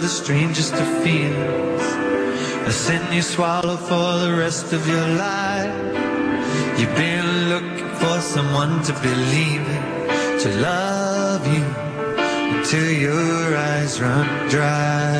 the strangest of feelings, a sin you swallow for the rest of your life. You've been looking for someone to believe in, to love you until your eyes run dry.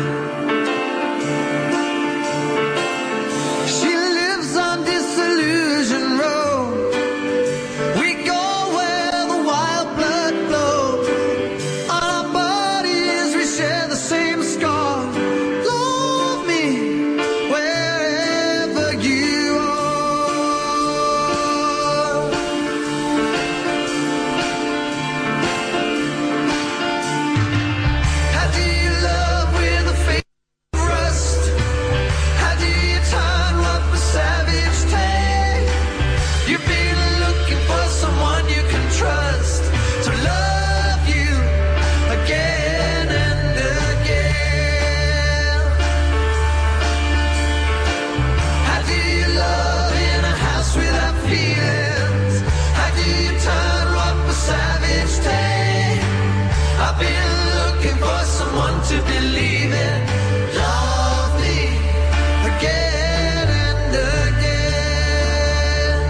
To believe in, love me again and again.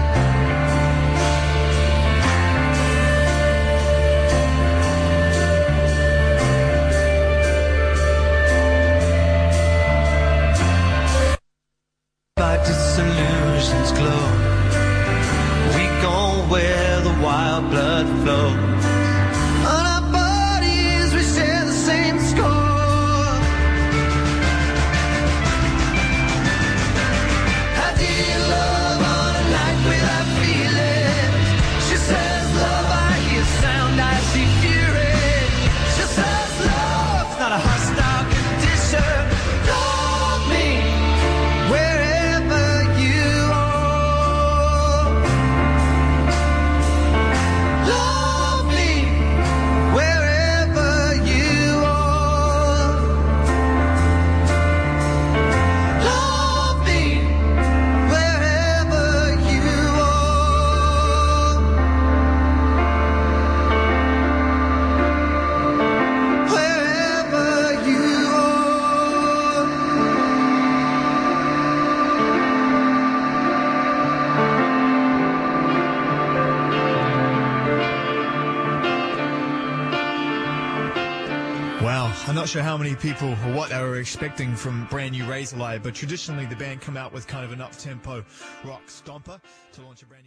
By disillusion's glow, we gon' where the wild blood flows. On our bodies we share the same score. Wow, I'm not sure how many people or what they were expecting from brand new Razorlight, but traditionally the band come out with kind of an up-tempo rock stomper to launch a brand new